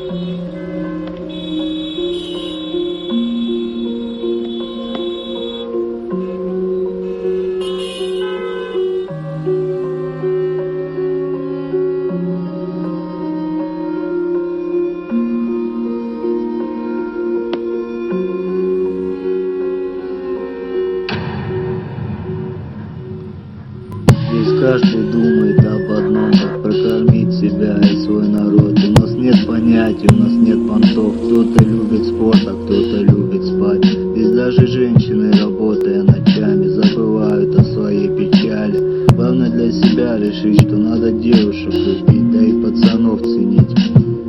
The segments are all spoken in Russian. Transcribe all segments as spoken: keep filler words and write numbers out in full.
Здесь каждый думает об одном, как прокормить себя и свой народ. У нас нет понятий, у нас нет понтов. Кто-то любит спорт, а кто-то любит спать. Здесь даже женщины, работая ночами, забывают о своей печали. Главное для себя решить, что надо девушек любить, да и пацанов ценить.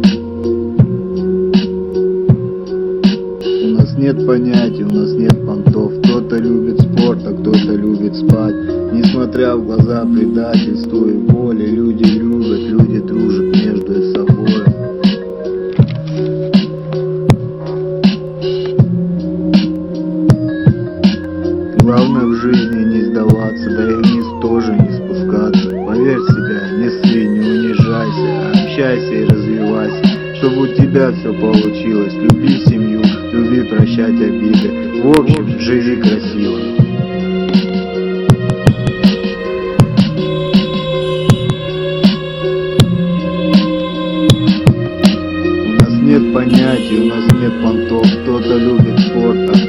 У нас нет понятий, у нас нет понтов. Кто-то любит спорт, а кто-то любит спать. Несмотря в глаза предательству и боли, люди любят, люди дружат между собой. Главное в жизни не сдаваться, да и вниз тоже не спускаться. Поверь в себя, не ссы, не унижайся, а общайся и развивайся, чтобы у тебя все получилось. Люби семью, люби прощать обиды. В общем, живи красиво. У нас нет понятий, у нас нет понтов. Кто-то любит спорт, а